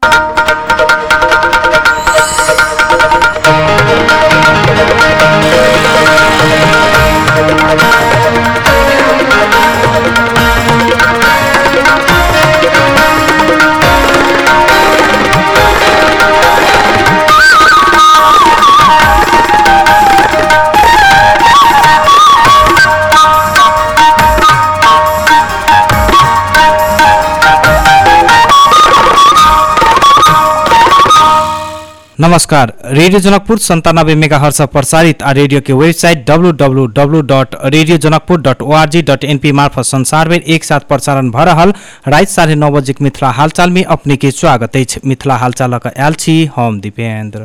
नमस्कार। Radio Janakpur 97 megahertz प्रसारित आ radio के वेबसाइट www.radiojanakpur.org.np मार्फत संसारभर एक साथ प्रसारण भ रहल रात 9:30 बजे मिथिला हालचाल में अपने के स्वागत है। मिथिला हालचाल आयल छी हम दीपेंद्र।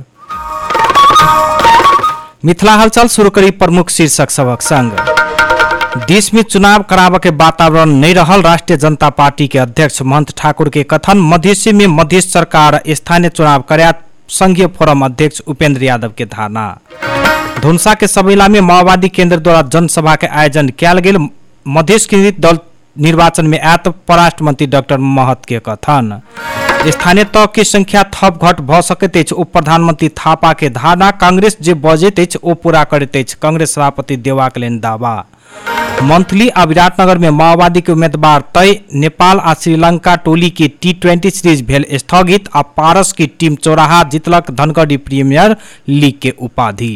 मिथिला हालचाल शुरू करी प्रमुख शीर्षक सबक संग। देश में चुनाव कराव के वातावरण नहीं रहल राष्ट्रीय जनता पार्टी के अध्यक्ष महंत ठाकुर के कथन। मधेसी में मधेश सरकार स्थानीय चुनाव कर्या संघीय फोरम अध्यक्ष उपेंद्र यादव के धारणा। धुनसा के सबैला में माओवादी केंद्र द्वारा जनसभा के आयोजन किया गेल। मधेश केंद्रित दल निर्वाचन में आत परराष्ट्र मंत्री डॉक्टर महत के कथन। स्थानीय तह की संख्या थप घट भ सकैत अछि उप प्रधानमंत्री थापा के धारणा। कांग्रेस जे बजैत अछि ओ पूरा करैत अछि कांग्रेस सभापति देवाक लेन दावा। मंथली आ विराटनगर में माओवादी के उम्मीदवार तय। नेपाल आ श्रीलंका टोली की T20 सीरीज भेल स्थगित आ पारस की टीम चौराहा जीतलक धनगढ़ी प्रीमियर लीग के उपाधि।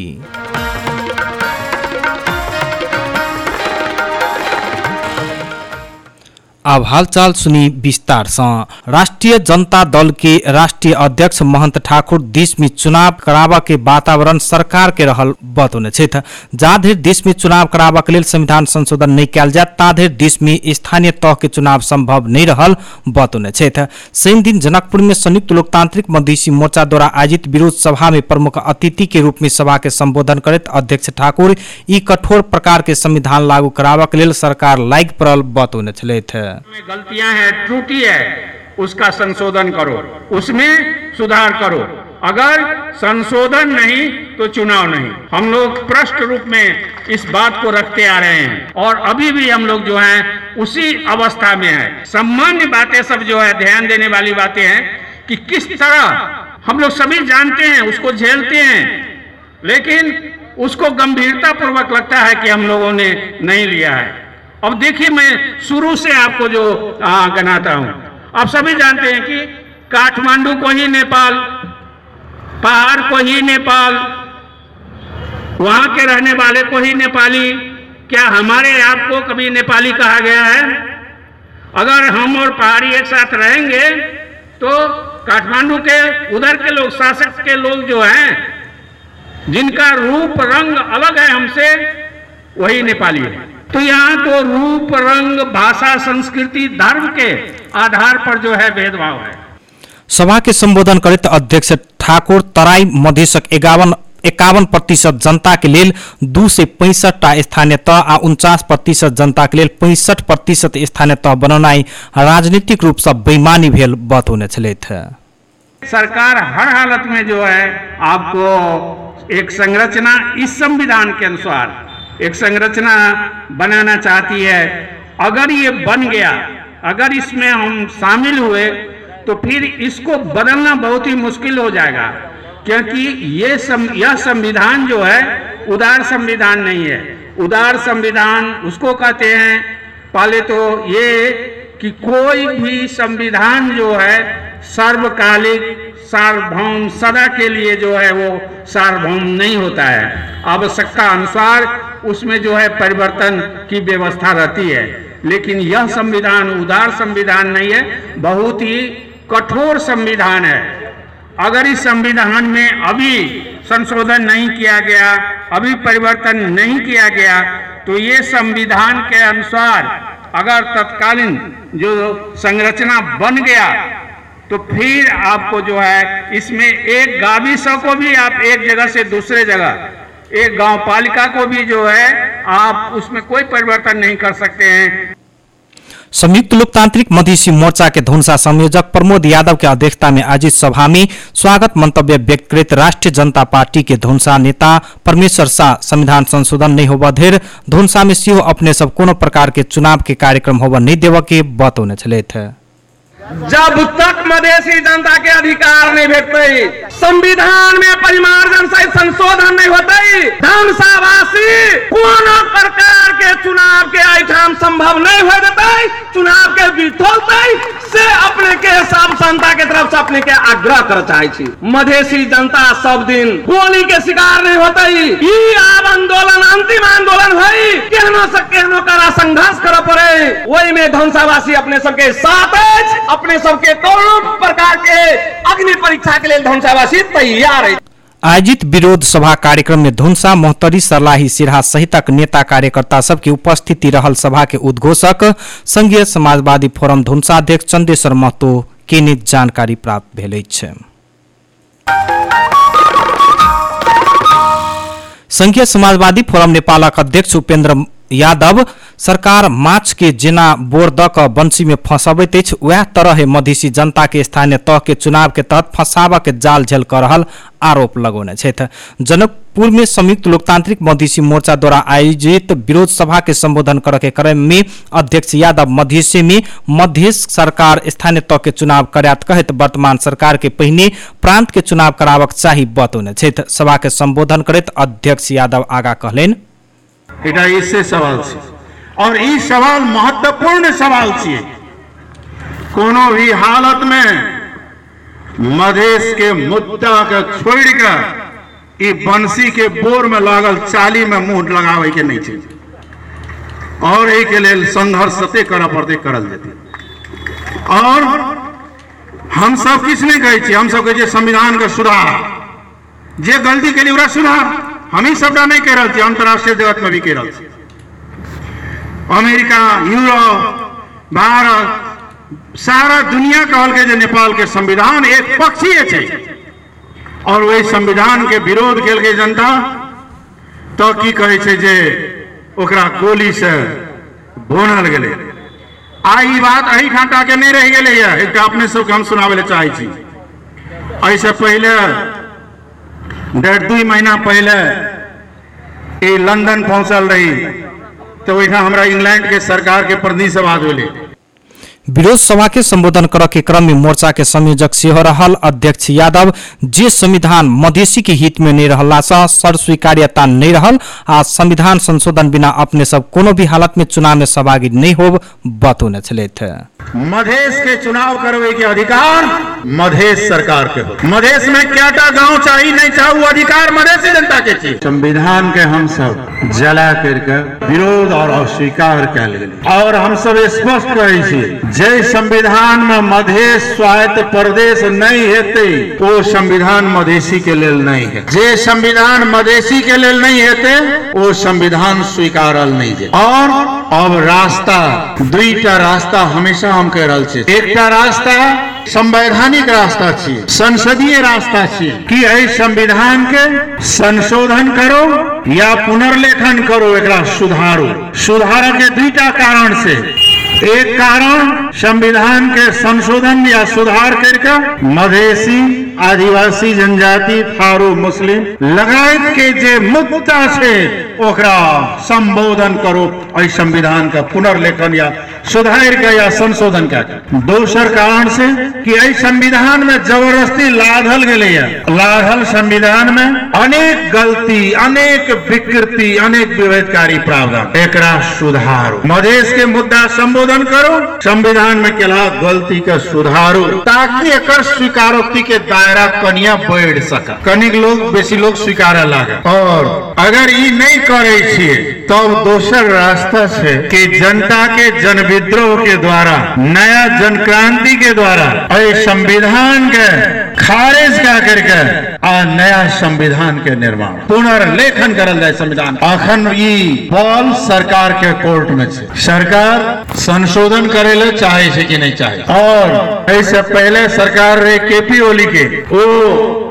अब हालचाल सुनी विस्तार से। राष्ट्रीय जनता दल के राष्ट्रीय अध्यक्ष महंत ठाकुर देश में चुनाव करावा के वातावरण सरकार के रहल बतौने छथि। जा धरि देश में चुनाव करावा के लेल संविधान संशोधन नहीं कयल जाय ता धरि देश में स्थानीय तह के चुनाव संभव नहीं रहल बतौने छथि। शनि दिन जनकपुर में संयुक्त लोकतांत्रिक मधेसी मोर्चा द्वारा आयोजित विरोध सभा में प्रमुख अतिथि के रूप में सभा के संबोधन करैत अध्यक्ष ठाकुर ई कठोर प्रकार के संविधान लागू करावा के लेल सरकार लाग पड़ल बतौने छथि। गलतियां हैं, त्रुटि है, उसका संशोधन करो, उसमें सुधार करो। अगर संशोधन नहीं तो चुनाव नहीं। हम लोग स्पष्ट रूप में इस बात को रखते आ रहे हैं और अभी भी हम लोग जो हैं उसी अवस्था में है। सामान्य बातें सब जो है ध्यान देने वाली बातें हैं कि किस तरह हम लोग सभी जानते हैं, उसको झेलते हैं, लेकिन उसको गंभीरता पूर्वक लगता है कि हम लोगों ने नहीं लिया है। अब देखिए, मैं शुरू से आपको जो गनाता हूं। आप सभी जानते हैं कि काठमांडू को ही नेपाल, पहाड़ को ही नेपाल, वहां के रहने वाले को ही नेपाली। क्या हमारे आप को कभी नेपाली कहा गया है? अगर हम और पहाड़ी एक साथ रहेंगे तो काठमांडू के उधर के लोग, शासक के लोग जो हैं, जिनका रूप रंग अलग है हमसे, वही नेपाली है। तो यहाँ तो रूप रंग भाषा संस्कृति धर्म के आधार पर जो है भेदभाव है। सभा के संबोधन करते अध्यक्ष ठाकुर तराई मधेशक 51% जनता के लेल 2 से 65 स्थानीय तह आ 49% जनता के लेल 65% स्थानीय तह बनौनाई राजनीतिक रूप से बेईमानी भेल बतौने छथि। सरकार हर हालत में जो है आपको एक संरचना इस संविधान के अनुसार एक संरचना बनाना चाहती है। अगर ये बन गया, अगर इसमें हम शामिल हुए तो फिर इसको बदलना बहुत ही मुश्किल हो जाएगा, क्योंकि यह संविधान जो है उदार संविधान नहीं है। उदार संविधान उसको कहते हैं, पहले तो ये कि कोई भी संविधान जो है सर्वकालिक सार्वभौम सदा के लिए जो है वो सार्वभौम नहीं होता है। आवश्यकता अनुसार उसमें जो है परिवर्तन की व्यवस्था रहती है। लेकिन यह संविधान उदार संविधान नहीं है, बहुत ही कठोर संविधान है। अगर इस संविधान में अभी संशोधन नहीं किया गया, अभी परिवर्तन नहीं किया गया, तो ये संविधान के अनुसार अगर तत्कालीन जो संरचना बन गया तो फिर आपको जो है इसमें एक गाविसों को भी आप एक जगह से दूसरे जगह, एक गांव पालिका को भी जो है आप उसमें कोई परिवर्तन नहीं कर सकते हैं। संयुक्त लोकतांत्रिक मधेसी मोर्चा के धुनसा संयोजक प्रमोद यादव की अध्यक्षता में आयोजित सभा में स्वागत मंतव्य व्यक्त करते राष्ट्रीय जनता पार्टी के धुनसा नेता परमेश्वर शाह संविधान संशोधन नहीं होबा धैर धुनसा में सिंह अपने सब कोनो प्रकार के चुनाव के कार्यक्रम होबा नहीं देव के बतौने छथि। जब तक मधेसी जनता के अधिकार नहीं भेटते, संविधान में परिमार्जन सहित संशोधन नहीं होते, धनसावासी कोनो प्रकार के चुनाव के आइटम संभव नहीं हो देते, चुनाव के बिथोलते से अपने के सब जनता के तरफ से अपने के आग्रह कर चाहे छी। मधेसी जनता सब दिन गोली के शिकार नहीं होते। ई आब आंदोलन अंतिम आंदोलन है, केहनो से केहनो करा संघर्ष कर पड़े, वही में धनसावासी अपने सबके साथ अपने सबके कोनो प्रकार के अग्नि परीक्षा के लिए धनसावासी तैयार है। आयोजित विरोध सभा कार्यक्रम में धुनसा, मोहतरी, सर्लाही, सिरहा सहितक नेता कार्यकर्ता सबके उपस्थिति रहल। सभा के उद्घोषक संघीय समाजवादी फोरम धुनसा अध्यक्ष चंदेश्वर महतो के नित जानकारी प्राप्त भेल अछि। संघीय समाजवादी फोरम नेपालक अध्यक्ष उपेन्द्र यादव सरकार माछ के जेना बोर द क बंसी में फंसबैत अछि, वह तरह मधेसी जनता के स्थानीय तह के चुनाव के तहत फंसावा के जाल झेल कर रहल आरोप लगौने छथि। जनकपुर में संयुक्त लोकतांत्रिक मधेसी मोर्चा द्वारा आयोजित विरोध सभा के संबोधन करे के क्रम में अध्यक्ष यादव मधेसी में मध्य सरकार स्थानीय तह के चुनाव करात कहत वर्तमान सरकार के पहिने प्रांत के चुनाव करावक चाही बतौने छथि। सभा के संबोधन करत अध्यक्ष यादव आगा कहलेन, एटा इससे सवाल छे और ई सवाल महत्वपूर्ण सवाल छे। कोनो भी हालत में मधेश के मुद्दा के छोड़ के ई बंसी के बोर में लागल चाली में मुंह लगावे के नहीं छे और एक के लेल संघर्ष सते करऽ पड़ते, करल जेते। और हम सब किस नहीं कहे छी, हम सब कहे संविधान के सुधार, जे गलती के लिए ओकरा सुधार। हम ही सबटा नहीं कह रहे थे, अंतर्राष्ट्रीय जगत में भी कह रहे थे। अमेरिका, यूरोप, भारत, सारा दुनिया कहल के जे नेपाल के संविधान एक पक्षीय है और वही संविधान के विरोध केल के जनता तो की कहे छे जे ओकरा गोली से भोनल गेले। आई बात अही घाटा के नहीं रह गेले है, एक अपने सबके हम सुनावे चाहे छी। ऐसे पहले 1.5-2 महीना पहले ये लंदन पहुंचल रही तो वही हमरा इंग्लैंड के सरकार के प्रतिनिधि से बात होली। विरोध सभा के संबोधन करे के क्रम में मोर्चा के संयोजक सेहो रहल अध्यक्ष यादव जे संविधान मधेसी के हित में नहीं रहला सा सर्वस्वीकार्यता नहीं रहल आ संविधान संशोधन बिना अपने सब कोनो भी हालत में चुनाव में सहभागी नहीं होब बतौने छलैथ। मधेश के चुनाव करवे के अधिकार मधेश सरकार के हो। मधेश में क्याटा गांव चाहिए नहीं चाहिए वो अधिकार मधेसी जनता के चाहिए। संविधान के हम सब जला करके विरोध और अस्वीकार कर लेली और हम सब स्पष्ट रहे छी जे संविधान में मधेश स्वायत्त प्रदेश नहीं हेते वो संविधान मधेसी के लेल नहीं है। जे संविधान मधेसी के लेल नहीं हेते वो संविधान स्वीकारल नहीं है। और अब रास्ता दुईटा रास्ता हमेशा हम कह रहे छी, एकटा रास्ता संवैधानिक रास्ता छी, संसदीय रास्ता छी कि एहि संविधान के संशोधन करो या पुनर्लेखन करो, एकरा सुधारो। सुधार के दुईटा कारण से, एक कारण संविधान के संशोधन या सुधार करके मधेसी, आदिवासी जनजाति, थारू, मुस्लिम लगायत के जे मुद्दा से ओकरा संबोधन करो, एहि संविधान का पुनर्लेखन या सुधार के या संशोधन के। दोसर कारण से कि एहि संविधान में जबरदस्ती लादल गेले है। लादल संविधान में अनेक गलती, अनेक विकृति, अनेक विभेदकारी प्रावधान, एकरा सुधारो। मधेश के मुद्दा संबोधन करो, संविधान में केला गलती के सुधारो ताकि एकर स्वीकारोक्ति के दायरा कनिया बढ़ सके, कनिक लोग बेसी लोग स्वीकार लागे। और अगर ई नहीं करे छिए तब दोसर रास्ता से कि जनता के जन विद्रोह के द्वारा, नया जन क्रांति के द्वारा संविधान के खारिज क्या करके आ नया संविधान के निर्माण पुनर्लेखन करल जाए। संविधान अखन ई बॉल सरकार के कोर्ट में छे, सरकार संशोधन करे ले चाहे छे कि नहीं चाहे। और ऐसे पहले सरकार रे केपी ओली के ओ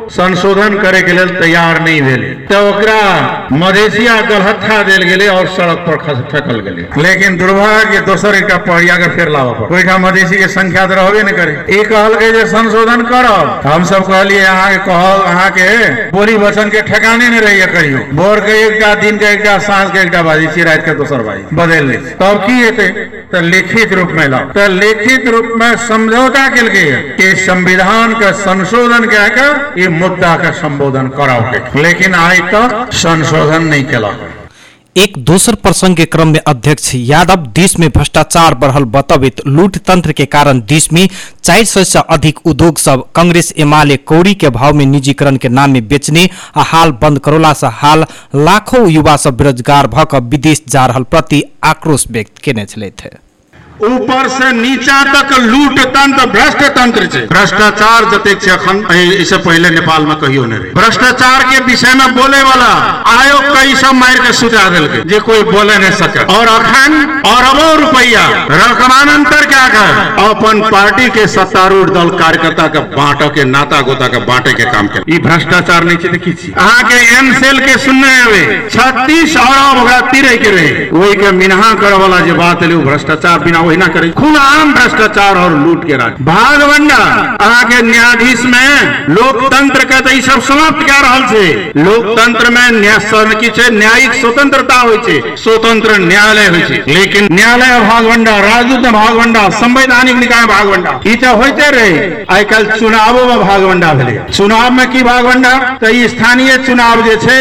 संशोधन करे के लिए तैयार नहीं भेले तो ओकरा मधेसिया गलहत्था देल गेले और सड़क पर फेंकल गेले। लेकिन दुर्भाग्य दोसर एक पहड़िया के फेर लावा पर ओइठा मधेसी के संख्या तो रहबे न करे। एक कहल के जे संशोधन करब, हम सब कहलिए अहाँ के कहल अहाँ के बोली वचन के ठिकाने नहीं रहिए कहियो। भोर के एकटा, दिन के एकटा, साँझ के एकटा बाजी छी, रात के दोसर बाजी बदल ले। तब की हेते तो लिखित रूप में लाओ। तो लिखित रूप में समझौता कल गए कि संविधान का संशोधन क्या कर ये मुद्दा का संबोधन कराओ के, लेकिन आज तक संशोधन नहीं किया। एक दोसर प्रसंग के क्रम में अध्यक्ष यादव देश में भ्रष्टाचार बढ़ल बतबित लूट तंत्र के कारण देश में 400 से अधिक उद्योग सब कांग्रेस एमाले कौड़ी के भाव में निजीकरण के नाम में बेचने आ हाल बंद करोला से हाल लाखों युवा सब बेरोजगार भक विदेश जा रहल प्रति आक्रोश व्यक्त केने छले थे। ऊपर से नीचा तक लूट तंत्र, भ्रष्ट तंत्र छे। भ्रष्टाचार जतेक छे अखन इससे पहले नेपाल में कहियो नहीं रहे। भ्रष्टाचार के विषय में बोले वाला आयोग कई सब मार के सुता दिल के जे कोई बोले नहीं सके। और अखन अरबों रुपया रकमानंतर क्या कर अपन पार्टी के सत्तारूढ़ दल कार्यकर्ता के बांटो के नाता गोता के बांटे के काम के। ई भ्रष्टाचार नहीं छे देखी छी। अहाँ के एमसेल के सुनने आवे 36 अरब ओकरा तिरे के रहे, वही के मिनहा करे वाला जे बात है भ्रष्टाचार बिना वही ना करे। खुलेआम भ्रष्टाचार और लूट के राज भागवंडा अहाँ के न्यायाधीश में लोकतंत्र के तो सब समाप्त क्या रहल छे। लोकतंत्र में न्यायिक स्वतंत्रता होय छे, स्वतंत्र न्यायालय होय छे, लेकिन न्यायालय भागवंडा, राजदूत भागवंडा, संवैधानिक निकाय भागवंडा ई तो होते रहे। आई कल चुनावों में भागवंडा भेले। चुनाव में की भागवंडा तो स्थानीय चुनाव जे छे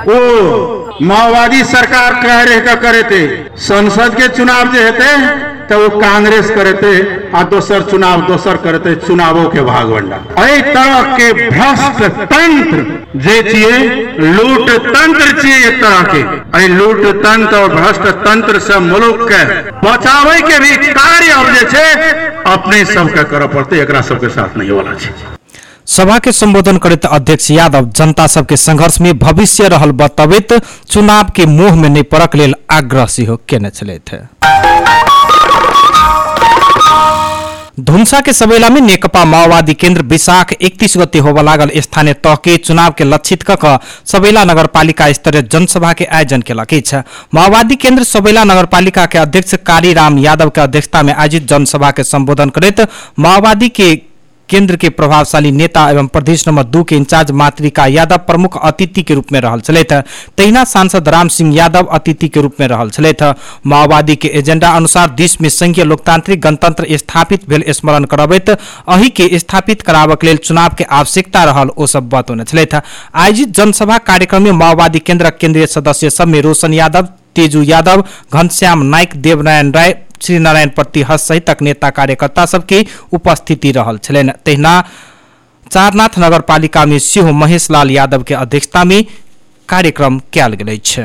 वो माओवादी सरकार कह रहे का करे थे। संसद के चुनाव जो हेते तो वो कांग्रेस करे थे और दोसर चुनाव दोसर करे थे। चुनावों के भागवंडा एहि तरह के भ्रष्ट तंत्र जे छिए लूट तंत्र छिए। एक तरह के लूट तंत्र और भ्रष्ट तंत्र से मुल्क के बचावे के भी कार्य अब जे छे अपने सबके करे पड़ते, एकरा सबके साथ नहीं वाला छे। सभा के संबोधन करते अध्यक्ष यादव जनता सबके संघर्ष में भविष्य रहल बतबित चुनाव के मोह में नहीं पड़क लेल आग्रह सेहो केने छले थे। धुंसा के सबैला में नेकपा माओवादी केन्द्र विशाख 31 गते होबा लागल स्थानीय तह के चुनाव के लक्षित कक सबैला नगरपालिका स्तरीय जनसभा के आयोजन केलक अछि। माओवादी केन्द्र सबैला नगरपालिका के अध्यक्ष कालीराम यादव के अध्यक्षता में आयोजित जनसभा के संबोधन करते माओवादी के केंद्र के प्रभावशाली नेता एवं प्रदेश नंबर 2 के इंचार्ज मातृका यादव प्रमुख अतिथि के रूप में रहल छलैथ। तहिना सांसद राम सिंह यादव अतिथि के रूप में रहल छलैथ। माओवादी के एजेंडा अनुसार देश में संघीय लोकतांत्रिक गणतंत्र स्थापित भेल स्मरण करबैत अही के स्थापित कराबक लेल चुनाव के आवश्यकता रहल ओ सब बतौने छलैथ। आयोजित जनसभा कार्यक्रम में माओवादी केंद्रक केंद्रीय सदस्य सब में रोशन यादव, तेजू यादव, घनश्याम नाइक, देवनारायण राय, श्री नारायण प्रतिहस सहित नेता कार्यकर्ता सबके उपस्थिति रहल छलैन। तहिना चारनाथ नगरपालिका में सेहो महेश लाल यादव के अध्यक्षता में कार्यक्रम कयल गेल अछि।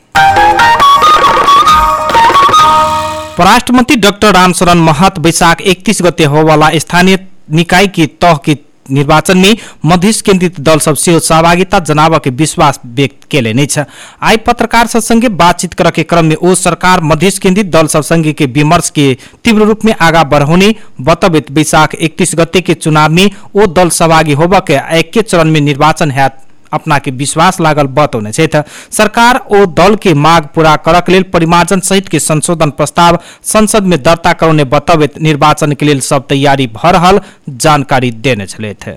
परराष्ट्र मंत्री डॉक्टर रामशरण महत वैशाख 31 गते होवाला स्थानीय निकाय की तह की निर्वाचन में मध्य केंद्रित दल सब से सहभागिता जनावा के विश्वास व्यक्त केले छ। आई पत्रकार सब संगे बातचीत कर के क्रम में ओ सरकार मध्य केंद्रित दल सब संगे के विमर्श के तीव्र रूप में आगा बढ़ाने बतबित वैशाख 31 गते के चुनाव में ओ दल सहभागी होबा के एक चरण में निर्वाचन हैत अपना के विश्वास लागल बतौने छथि। सरकार ओ दल के मांग पूरा करक लेल परिमार्जन सहित के संशोधन प्रस्ताव संसद में दर्ता करने बतबित निर्वाचन के लेल सब तैयारी भ रहल जानकारी देने छथि।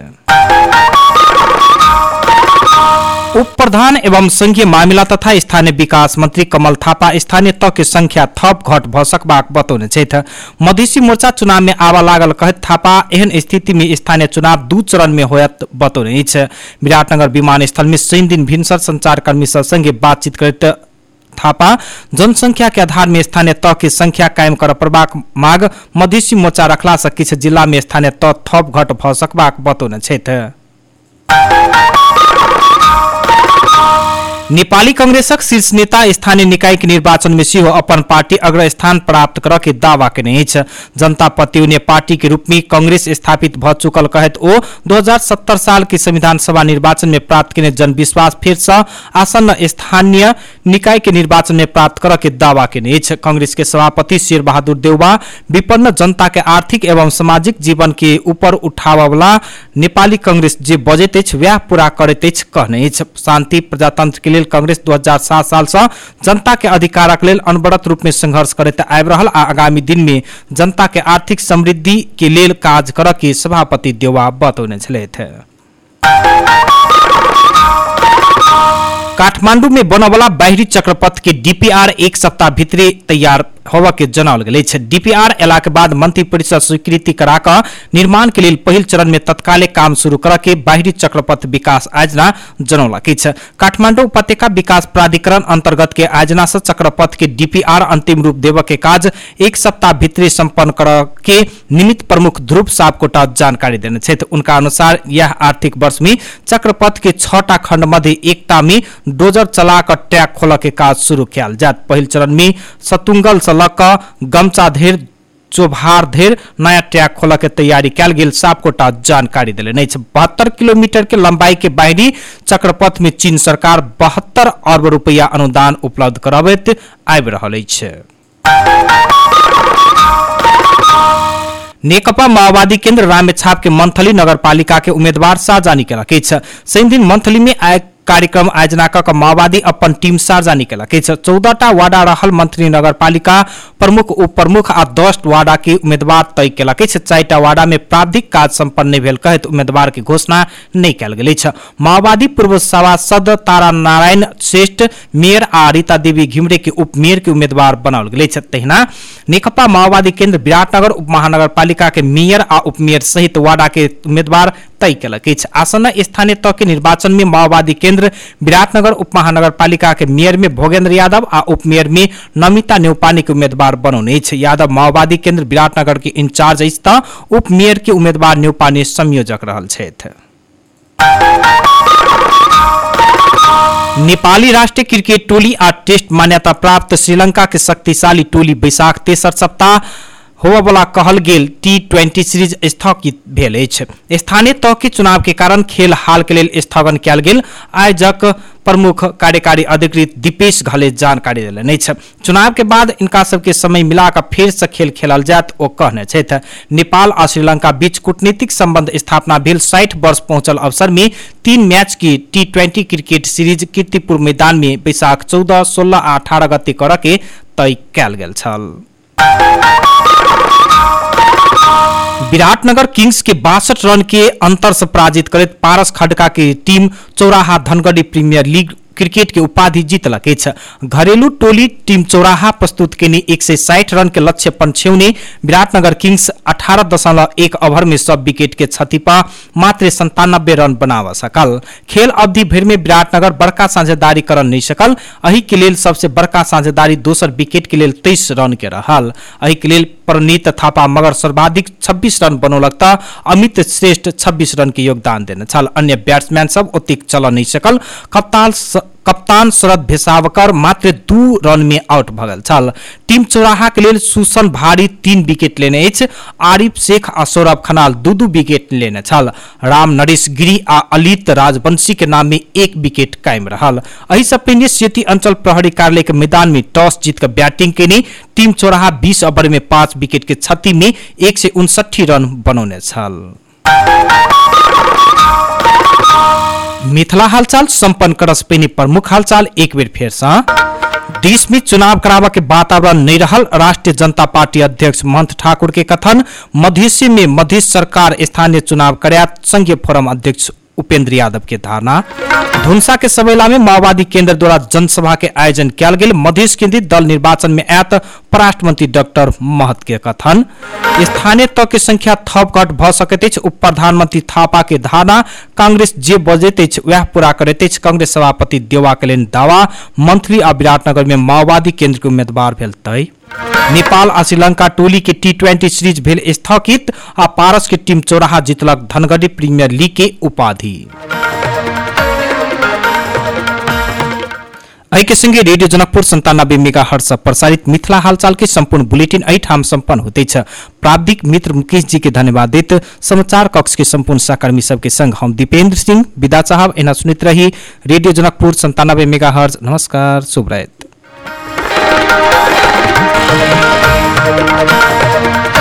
उप प्रधान एवं संघीय मामिला तथा स्थानीय विकास मंत्री कमल थापा स्थानीय तह के संख्या थप घट भ सकबाक बतौने छथि। मधेसी मोर्चा चुनाव में आवा लागल कहत थापा एहन स्थिति में स्थानीय चुनाव 2 चरण में होयत बतौने अछि। विराटनगर विमानस्थल में शनि दिन भिनसर संचारकर्मी सब संगे बातचीत करते थापा जनसंख्या के आधार में स्थानीय तह की संख्या कायम कर प्रबाक मांग मधेसी मोर्चा रखला से किछ जिला में स्थानीय तह थप घट भ सकबाक बतौने छथि। नेपाली कांग्रेसक शीर्ष नेता स्थानीय निकाय के निर्वाचन में सेहो अपन पार्टी अग्र स्थान प्राप्त करऽ के दावा केने अछि। जनता पार्टी पार्टी के रूप में कांग्रेस स्थापित भ चुकल कहत ओ 2070 साल के संविधान सभा निर्वाचन में प्राप्त केने जन विश्वास फिर से आसन्न स्थानीय निकाय के निर्वाचन में प्राप्त करऽ के दावा केने अछि। कांग्रेस के सभापति शेर बहादुर देउवा विपन्न जनता के आर्थिक एवं सामाजिक जीवन के ऊपर उठावा वाला नेपाली कांग्रेस जे बजैत अछि वह पूरा करैत अछि कहने अछि। शांति प्रजातंत्र के कांग्रेस 2007 साल से जनता के अधिकारक लेल अनवरत रूप में संघर्ष करते आबि रहल आ आगामी दिन में जनता के आर्थिक समृद्धि के लेल काज करऽ के सभापति देउवा बतौने छलथि। काठमांडू में बनवाला बाहरी चक्रपथ के डीपीआर एक सप्ताह भीतरे तैयार होवा के जनाओल गेल अछि। डीपीआर एला के बाद मंत्री परिषद स्वीकृति करा कऽ निर्माण के लिए पहिल चरण में तत्काले काम शुरू करऽ के बाहरी चक्रपथ विकास योजना जनौलक अछि। काठमांडू उपत्यका विकास प्राधिकरण अंतर्गत के योजना से चक्रपथ के डीपीआर अंतिम रूप देव के काज एक सप्ताह भीतरे संपन्न करऽ के निमित्त प्रमुख ध्रुव सापकोटा जानकारी देने छथि। उनका अनुसार यह आर्थिक वर्ष में चक्रपथ के 6टा खंड मध्य एकता में डोजर चला कर ट्रैक खोलऽ के काज शुरू किया जात। पहिल चरण में सतुंगल से गमचा धेर चोभार धेर नया ट्रैक खोलऽ के तैयारी कैल गेल सापकोटा जानकारी देलनि अछि। 72 किलोमीटर के लंबाई के बाहरी चक्रपथ में चीन सरकार 72 अरब रुपया अनुदान उपलब्ध कराबैत आबि रहल अछि। नेकपा माओवादी केन्द्र रामेछाप के मंथली नगरपालिका के उम्मीदवार सार्वजनिक केलक अछि। शनि दिन मंथली में कार्यक्रम आयोजना कऽ माओवादी अपन टीम सार्वजनिक केलक अछि। 14टा वार्डा रहल मंत्री नगरपालिका प्रमुख उप प्रमुख आ 10 वार्डा के उम्मीदवार तय केलक अछि। 4टा वार्डा में प्रारंभिक काज संपन्न नहि भेल कहैत उम्मीदवार के घोषणा नहि कयल गेल अछि। माओवादी पूर्व सभासद तारा नारायण श्रेष्ठ मेयर आ रीता देवी घिमरे के उप मेयर के उम्मीदवार बनाओल गेल अछि। तहिना नेकपा माओवादी केन्द्र विराटनगर उप महानगरपालिका के मेयर आ उप मेयर सहित वार्डा के उम्मीदवार तय केलक अछि। आसन्न स्थानीय तह के निर्वाचन में माओवादी केन्द्र विराटनगर उप महानगरपालिका के मेयर में भोगेन्द्र यादव आ उप मेयर में नमिता न्यौपानी के उम्मीदवार बनौने अछि। यादव माओवादी केन्द्र विराटनगर के इंचार्ज अछि तऽ उप मेयर के उम्मीदवार न्यौपानी संयोजक रहल छथि। नेपाली राष्ट्रीय क्रिकेट टोली आ टेस्ट मान्यता प्राप्त श्रीलंका के शक्तिशाली टोली बैसाख तेसर सप्ताह होबय वाला कहल गेल T20 सीरीज स्थगित भेल अछि। स्थानीय तह के चुनाव के कारण खेल हाल के लेल स्थगन कयल गेल। आयोजक प्रमुख कार्यकारी अधिकृत दीपेश घले जानकारी देलनि अछि। चुनाव के बाद इनका सबके समय मिलाकर फिर से खेल खेलल जायत ओ कहने छथि। नेपाल आ श्रीलंका बीच कूटनीतिक संबंध स्थापना भेल 60 वर्ष पहुंचल अवसर में 3 मैच की T20 क्रिकेट सीरीज कीर्तिपुर मैदान में बैसाख 14, 16 आ 18 गते करऽ के तय कयल गेल छल। विराटनगर किंग्स के 62 रन के अंतर से पराजित करैत पारस खडका की टीम चौराहा धनगढ़ी प्रीमियर लीग क्रिकेट के उपाधि जीतलक अछि। घरेलू टोली टीम चौराहा प्रस्तुत केने 160 रन के लक्ष्य पन्छेउने विराटनगर किंग्स 18.1 ओवर में सब विकेट के क्षति पर मात्र 97 रन बनावा सकल। खेल अवधि भर में विराटनगर बड़का साझेदारी कर नहीं सकल। एहि के लेल सबसे बड़का साझेदारी दोसर विकेट के लेल 23 रन के रहल। एहि के लेल परनीत थापा मगर सर्वाधिक 26 रन बनौलक तऽ अमित श्रेष्ठ 26 रन के योगदान देने छल। अन्य बैट्समैन सब ओतेक चल नहीं सकल। कप्तान शरद भेसावकर मात्र 2 रन में आउट भ गेल छल। टीम चौराहा के लेल सुसन भारी 3 विकेट लेने अछि। आरिफ शेख आ सौरभ खनाल 2-2 विकेट लेने छल। राम नरेश गिरी आ अलित राजवंशी के नाम में 1 विकेट कायम रहल। एहि से पहिने सेती अंचल प्रहरी कार्यालय के मैदान में टॉस जीत कर बैटिंग केने टीम चौराहा 20 ओवर में 5 विकेट के क्षति में 159 रन बनौने छल। मिथिला हालचाल संपन्न करस पहिने प्रमुख हालचाल एक बेर फेर से। देश में चुनाव कराबा के वातावरण नहीं रहल। राष्ट्रीय जनता पार्टी अध्यक्ष महंत ठाकुर के कथन। मधेसी में मधेश सरकार स्थानीय चुनाव करात संघीय फोरम अध्यक्ष उपेंद्र यादव के धारणा। धुनसा के सबैला में माओवादी केंद्र द्वारा जनसभा के आयोजन किया गेल। मधेश केंद्रित दल निर्वाचन में आयत परराष्ट्र मंत्री डॉक्टर महत के कथन। स्थानीय तह के संख्या थप घट भ सकैत अछि। उप प्रधानमंत्री थापा के धारणा। कांग्रेस जे बजैत अछि वह पूरा करैत अछि। कांग्रेस सभापति देवा केलनि दावा। मंत्री आ विराटनगर में माओवादी केंद्र के उम्मीदवार भेल तय। नेपाल आ श्रीलंका टोली के T20 सीरीज भेल स्थगित आ पारस के टीम चौराहा जीतलक धनगढ़ी प्रीमियर लीग के उपाधि। के संगे रेडियो जनकपुर 97 मेगाहर्ट्ज प्रसारित मिथिला हालचाल के संपूर्ण बुलेटिन ठाम सम्पन्न हुँदैछ। प्राविधिक मित्र मुकेश जी के धन्यवाद देत समाचार कक्ष के संपूर्ण सहकर्मी सबके संग हम दीपेंद्र सिंह विदा चाहब। एना सुनित रही रेडियो जनकपुर 97 मेगाहर्ट्ज। नमस्कार, शुभ रात।